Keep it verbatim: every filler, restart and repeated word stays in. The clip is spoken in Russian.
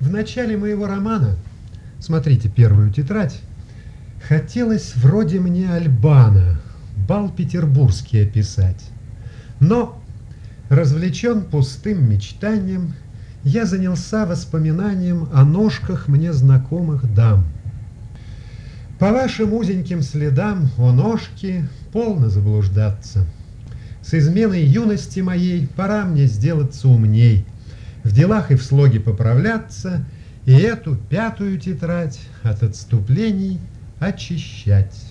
В начале моего романа, смотрите первую тетрадь, хотелось вроде мне Альбана, бал петербургский описать. Но, развлечен пустым мечтанием, я занялся воспоминанием о ножках мне знакомых дам. По вашим узеньким следам, о ножки, полно заблуждаться. С изменой юности моей пора мне сделаться умней, в делах и в слоге поправляться, и эту пятую тетрадь от отступлений очищать.